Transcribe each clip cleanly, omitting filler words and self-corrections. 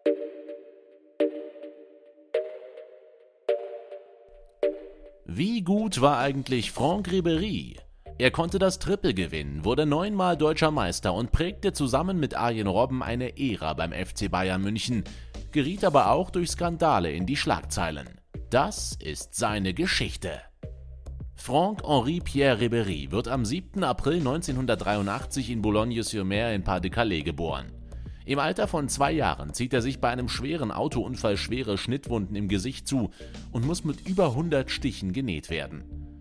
Wie gut war eigentlich Franck Ribéry? Er konnte das Triple gewinnen, wurde 9-mal deutscher Meister und prägte zusammen mit Arjen Robben eine Ära beim FC Bayern München, geriet aber auch durch Skandale in die Schlagzeilen. Das ist seine Geschichte. Franck-Henri Pierre Ribéry wird am 7. April 1983 in Boulogne-sur-Mer in Pas-de-Calais geboren. Im Alter von 2 Jahren zieht er sich bei einem schweren Autounfall schwere Schnittwunden im Gesicht zu und muss mit über 100 Stichen genäht werden.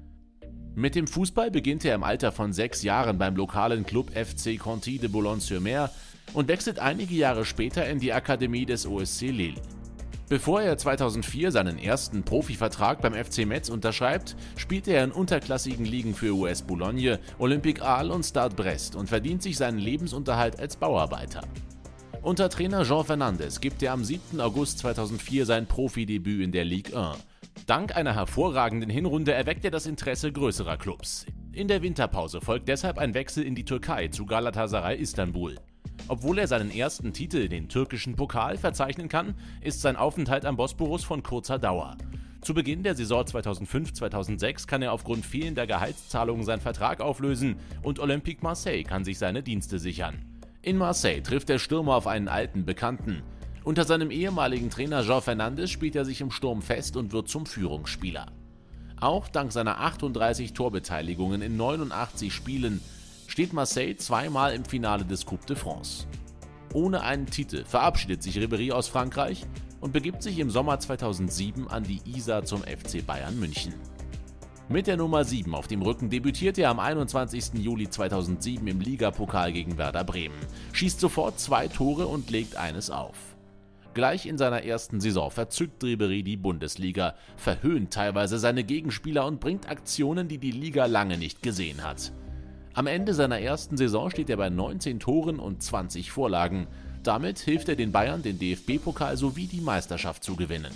Mit dem Fußball beginnt er im Alter von 6 Jahren beim lokalen Club FC Conti de Boulogne-sur-Mer und wechselt einige Jahre später in die Akademie des OSC Lille. Bevor er 2004 seinen ersten Profivertrag beim FC Metz unterschreibt, spielt er in unterklassigen Ligen für US Boulogne, Olympique Arles und Stade Brest und verdient sich seinen Lebensunterhalt als Bauarbeiter. Unter Trainer Jean Fernandez gibt er am 7. August 2004 sein Profidebüt in der Ligue 1. Dank einer hervorragenden Hinrunde erweckt er das Interesse größerer Clubs. In der Winterpause folgt deshalb ein Wechsel in die Türkei zu Galatasaray Istanbul. Obwohl er seinen ersten Titel, den türkischen Pokal, verzeichnen kann, ist sein Aufenthalt am Bosporus von kurzer Dauer. Zu Beginn der Saison 2005/2006 kann er aufgrund fehlender Gehaltszahlungen seinen Vertrag auflösen und Olympique Marseille kann sich seine Dienste sichern. In Marseille trifft der Stürmer auf einen alten Bekannten. Unter seinem ehemaligen Trainer Jean Fernandez spielt er sich im Sturm fest und wird zum Führungsspieler. Auch dank seiner 38 Torbeteiligungen in 89 Spielen steht Marseille 2-mal im Finale des Coupe de France. Ohne einen Titel verabschiedet sich Ribéry aus Frankreich und begibt sich im Sommer 2007 an die Isar zum FC Bayern München. Mit der Nummer 7 auf dem Rücken debütiert er am 21. Juli 2007 im Ligapokal gegen Werder Bremen, schießt sofort 2 Tore und legt eines auf. Gleich in seiner ersten Saison verzückt Ribéry die Bundesliga, verhöhnt teilweise seine Gegenspieler und bringt Aktionen, die die Liga lange nicht gesehen hat. Am Ende seiner ersten Saison steht er bei 19 Toren und 20 Vorlagen. Damit hilft er den Bayern, den DFB-Pokal sowie die Meisterschaft zu gewinnen.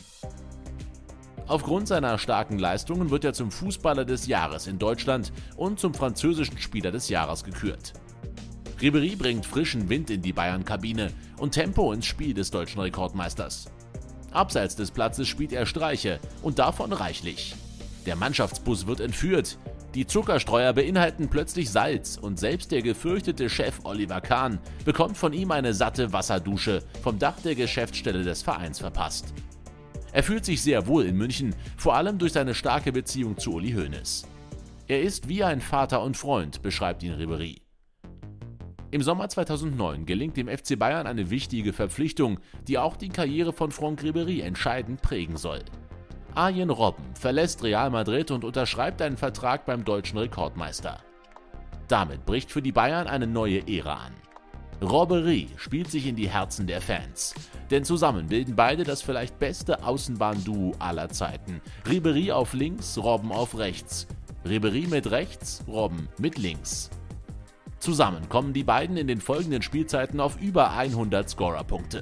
Aufgrund seiner starken Leistungen wird er zum Fußballer des Jahres in Deutschland und zum französischen Spieler des Jahres gekürt. Ribéry bringt frischen Wind in die Bayern-Kabine und Tempo ins Spiel des deutschen Rekordmeisters. Abseits des Platzes spielt er Streiche und davon reichlich. Der Mannschaftsbus wird entführt, die Zuckerstreuer beinhalten plötzlich Salz und selbst der gefürchtete Chef Oliver Kahn bekommt von ihm eine satte Wasserdusche vom Dach der Geschäftsstelle des Vereins verpasst. Er fühlt sich sehr wohl in München, vor allem durch seine starke Beziehung zu Uli Hoeneß. Er ist wie ein Vater und Freund, beschreibt ihn Ribéry. Im Sommer 2009 gelingt dem FC Bayern eine wichtige Verpflichtung, die auch die Karriere von Franck Ribéry entscheidend prägen soll. Arjen Robben verlässt Real Madrid und unterschreibt einen Vertrag beim deutschen Rekordmeister. Damit bricht für die Bayern eine neue Ära an. Ribéry spielt sich in die Herzen der Fans, denn zusammen bilden beide das vielleicht beste Außenbahnduo aller Zeiten. Ribéry auf links, Robben auf rechts. Ribéry mit rechts, Robben mit links. Zusammen kommen die beiden in den folgenden Spielzeiten auf über 100 Scorerpunkte.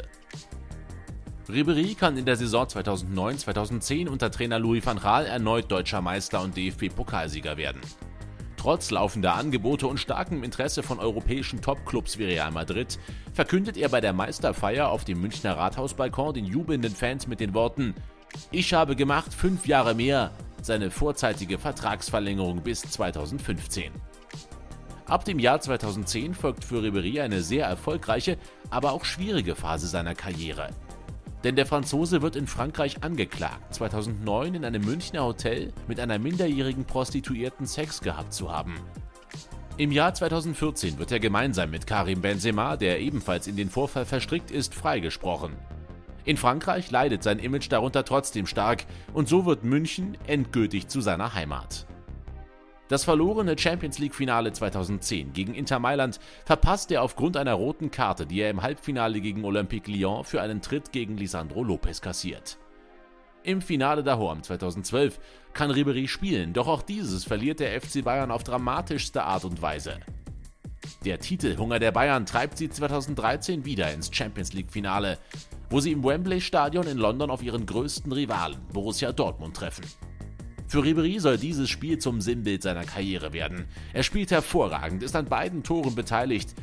Ribéry kann in der Saison 2009/2010 unter Trainer Louis van Gaal erneut deutscher Meister und DFB-Pokalsieger werden. Trotz laufender Angebote und starkem Interesse von europäischen Topclubs wie Real Madrid verkündet er bei der Meisterfeier auf dem Münchner Rathausbalkon den jubelnden Fans mit den Worten: „Ich habe gemacht 5 Jahre mehr", seine vorzeitige Vertragsverlängerung bis 2015. Ab dem Jahr 2010 folgt für Ribéry eine sehr erfolgreiche, aber auch schwierige Phase seiner Karriere. Denn der Franzose wird in Frankreich angeklagt, 2009 in einem Münchner Hotel mit einer minderjährigen Prostituierten Sex gehabt zu haben. Im Jahr 2014 wird er gemeinsam mit Karim Benzema, der ebenfalls in den Vorfall verstrickt ist, freigesprochen. In Frankreich leidet sein Image darunter trotzdem stark und so wird München endgültig zu seiner Heimat. Das verlorene Champions-League-Finale 2010 gegen Inter Mailand verpasst er aufgrund einer roten Karte, die er im Halbfinale gegen Olympique Lyon für einen Tritt gegen Lisandro Lopez kassiert. Im Finale daheim 2012 kann Ribéry spielen, doch auch dieses verliert der FC Bayern auf dramatischste Art und Weise. Der Titelhunger der Bayern treibt sie 2013 wieder ins Champions-League-Finale, wo sie im Wembley-Stadion in London auf ihren größten Rivalen, Borussia Dortmund, treffen. Für Ribéry soll dieses Spiel zum Sinnbild seiner Karriere werden. Er spielt hervorragend, ist an beiden Toren beteiligt,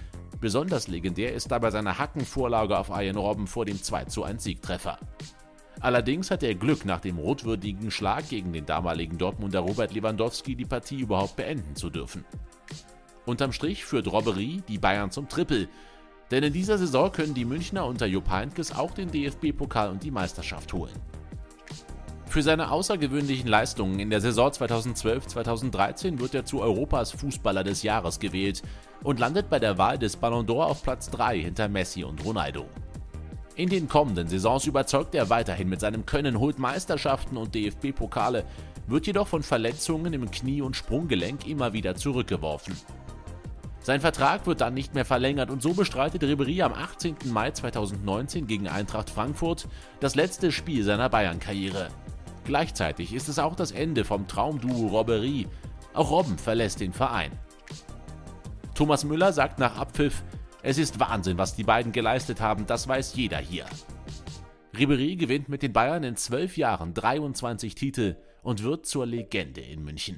Besonders legendär ist dabei seine Hackenvorlage auf Arjen Robben vor dem 2:1 Siegtreffer. Allerdings hat er Glück, nach dem rotwürdigen Schlag gegen den damaligen Dortmunder Robert Lewandowski die Partie überhaupt beenden zu dürfen. Unterm Strich führt Ribéry die Bayern zum Triple, denn in dieser Saison können die Münchner unter Jupp Heynckes auch den DFB-Pokal und die Meisterschaft holen. Für seine außergewöhnlichen Leistungen in der Saison 2012/2013 wird er zu Europas Fußballer des Jahres gewählt und landet bei der Wahl des Ballon d'Or auf Platz 3 hinter Messi und Ronaldo. In den kommenden Saisons überzeugt er weiterhin mit seinem Können, holt Meisterschaften und DFB-Pokale, wird jedoch von Verletzungen im Knie- und Sprunggelenk immer wieder zurückgeworfen. Sein Vertrag wird dann nicht mehr verlängert und so bestreitet Ribéry am 18. Mai 2019 gegen Eintracht Frankfurt das letzte Spiel seiner Bayern-Karriere. Gleichzeitig ist es auch das Ende vom Traumduo Ribéry. Auch Robben verlässt den Verein. Thomas Müller sagt nach Abpfiff: „Es ist Wahnsinn, was die beiden geleistet haben, das weiß jeder hier." Ribéry gewinnt mit den Bayern in 12 Jahren 23 Titel und wird zur Legende in München.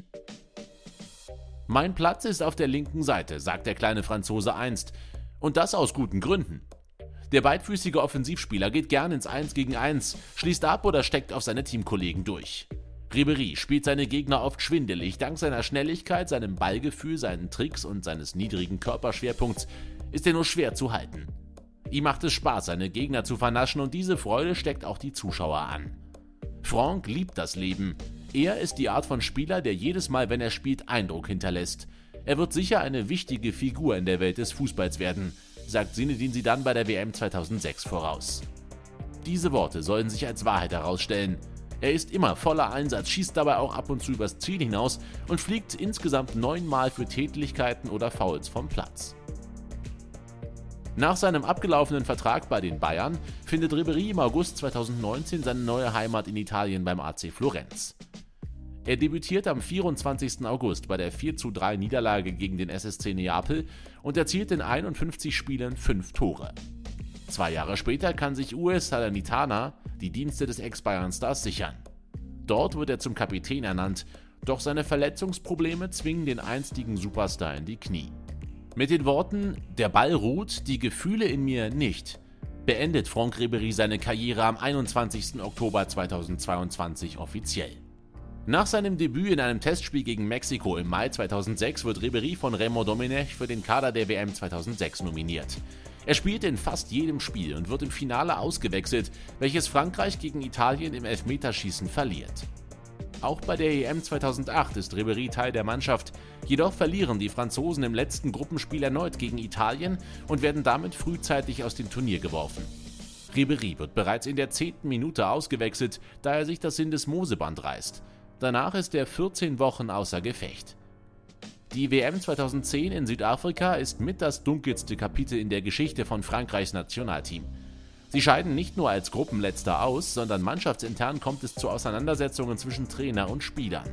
„Mein Platz ist auf der linken Seite", sagt der kleine Franzose einst. Und das aus guten Gründen. Der beidfüßige Offensivspieler geht gern ins 1 gegen 1, schließt ab oder steckt auf seine Teamkollegen durch. Ribéry spielt seine Gegner oft schwindelig. Dank seiner Schnelligkeit, seinem Ballgefühl, seinen Tricks und seines niedrigen Körperschwerpunkts ist er nur schwer zu halten. Ihm macht es Spaß, seine Gegner zu vernaschen, und diese Freude steckt auch die Zuschauer an. Franck liebt das Leben. Er ist die Art von Spieler, der jedes Mal, wenn er spielt, Eindruck hinterlässt. Er wird sicher eine wichtige Figur in der Welt des Fußballs werden, sagt Zinedine Zidane bei der WM 2006 voraus. Diese Worte sollen sich als Wahrheit herausstellen. Er ist immer voller Einsatz, schießt dabei auch ab und zu übers Ziel hinaus und fliegt insgesamt 9 Mal für Tätlichkeiten oder Fouls vom Platz. Nach seinem abgelaufenen Vertrag bei den Bayern findet Ribéry im August 2019 seine neue Heimat in Italien beim AC Florenz. Er debütiert am 24. August bei der 4:3 Niederlage gegen den SSC Neapel und erzielt in 51 Spielen 5 Tore. 2 Jahre später kann sich US Salernitana die Dienste des Ex-Bayern-Stars sichern. Dort wird er zum Kapitän ernannt, doch seine Verletzungsprobleme zwingen den einstigen Superstar in die Knie. Mit den Worten „Der Ball ruht, die Gefühle in mir nicht" beendet Franck Ribéry seine Karriere am 21. Oktober 2022 offiziell. Nach seinem Debüt in einem Testspiel gegen Mexiko im Mai 2006 wird Ribéry von Raymond Domenech für den Kader der WM 2006 nominiert. Er spielt in fast jedem Spiel und wird im Finale ausgewechselt, welches Frankreich gegen Italien im Elfmeterschießen verliert. Auch bei der EM 2008 ist Ribéry Teil der Mannschaft, jedoch verlieren die Franzosen im letzten Gruppenspiel erneut gegen Italien und werden damit frühzeitig aus dem Turnier geworfen. Ribéry wird bereits in der 10. Minute ausgewechselt, da er sich das Syndesmoseband reißt. Danach ist er 14 Wochen außer Gefecht. Die WM 2010 in Südafrika ist mit das dunkelste Kapitel in der Geschichte von Frankreichs Nationalteam. Sie scheiden nicht nur als Gruppenletzter aus, sondern mannschaftsintern kommt es zu Auseinandersetzungen zwischen Trainer und Spielern.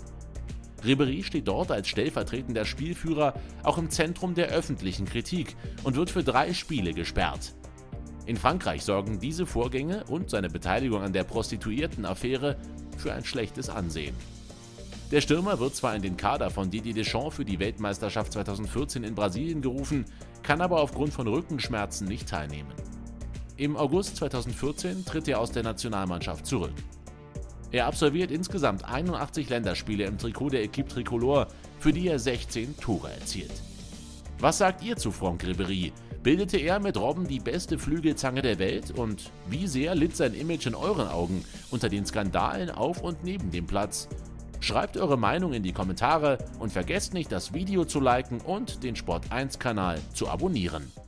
Ribéry steht dort als stellvertretender Spielführer auch im Zentrum der öffentlichen Kritik und wird für 3 Spiele gesperrt. In Frankreich sorgen diese Vorgänge und seine Beteiligung an der Prostituierten-Affäre für ein schlechtes Ansehen. Der Stürmer wird zwar in den Kader von Didier Deschamps für die Weltmeisterschaft 2014 in Brasilien gerufen, kann aber aufgrund von Rückenschmerzen nicht teilnehmen. Im August 2014 tritt er aus der Nationalmannschaft zurück. Er absolviert insgesamt 81 Länderspiele im Trikot der Équipe Tricolore, für die er 16 Tore erzielt. Was sagt ihr zu Franck Ribéry? Bildete er mit Robben die beste Flügelzange der Welt? Und wie sehr litt sein Image in euren Augen unter den Skandalen auf und neben dem Platz? Schreibt eure Meinung in die Kommentare und vergesst nicht, das Video zu liken und den Sport1-Kanal zu abonnieren.